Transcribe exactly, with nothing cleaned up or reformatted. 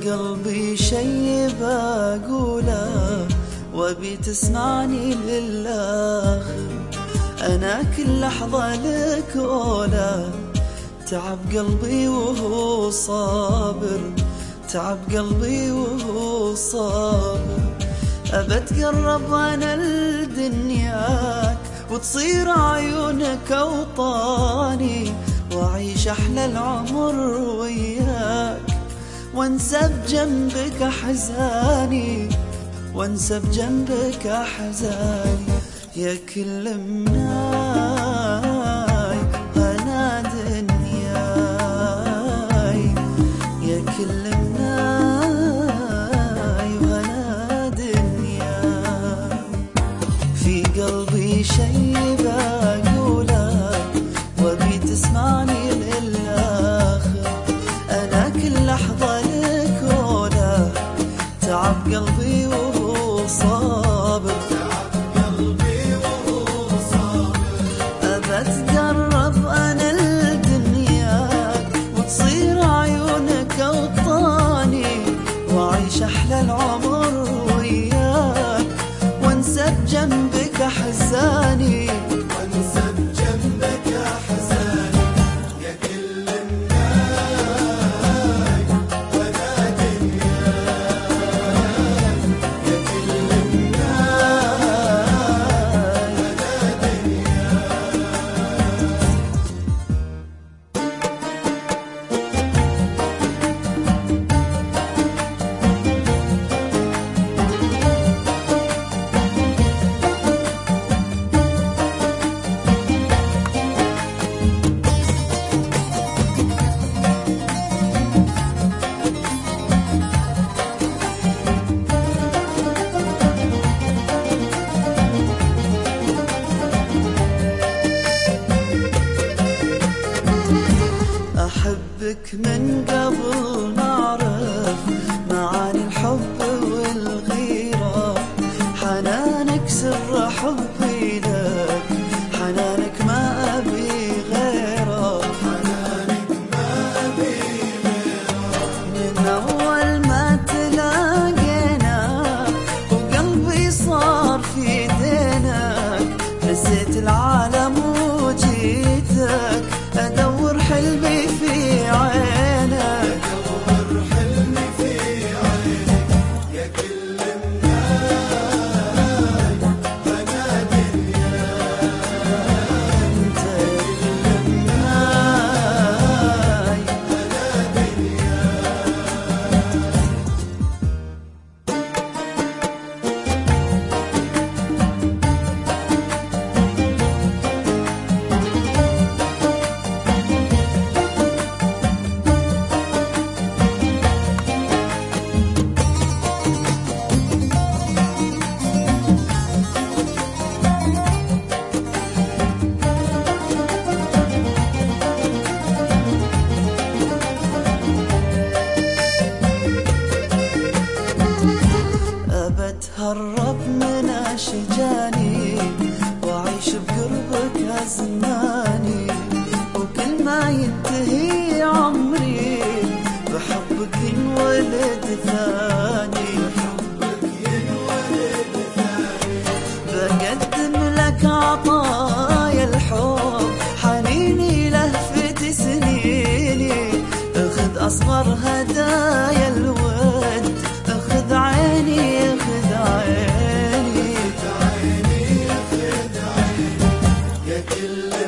قلبي شي بقوله وابي تسمعني للآخر. أنا كل لحظة لك أولى، تعب قلبي وهو صابر، تعب قلبي وهو صابر. أبتقرب أنا لدنياك وتصير عيونك أوطاني، وأعيش أحلى العمر وياك، وانسى بجنبك أحزاني، وانسى بجنبك أحزاني. يا كل مناي أنا دنياي، يا كل مناي وأنا دنياي. في قلبي شي بقوله وابي تسمعني للآخر. أنا كل لحظة لك أولى، تعب قلبي وهو صابر، أتقرب أنا لدنياك وتصير عيونك أوطاني، وأعيش أحلى العمر وياك، وانسى بجنبك أحزاني، وانسى بجنبك أحزاني. يا كل مناي وأنا دنياي، يا كل مناي وأنا دنياي. أحبك من قبل ما أعرف معاني الحب والغيرة، حنانك سر حبي لك، حنانك ما أبي غيره، حنانك ما أبي غيره. من أول ما تلاقينا وقلبي صار في دينك، نسيت العالم وجيتك، أدور حلمي في عينك، أدور حلمي في عينك. يا كل مناي وأنا دنياي، أنت كل مناي وأنا دنياي. أبتهرب من أشجاني وأعيش بقربك أزماني، وكل ما ينتهي عمري بحبك ينولد ثاني، بحبك ينولد ثاني. بقدم لك عطايا الحب، حنيني لهفة سنيني، اخذ أصغر هدايا الود، اخذ عيني اخذ عيني، عيني خد عيني. يا كل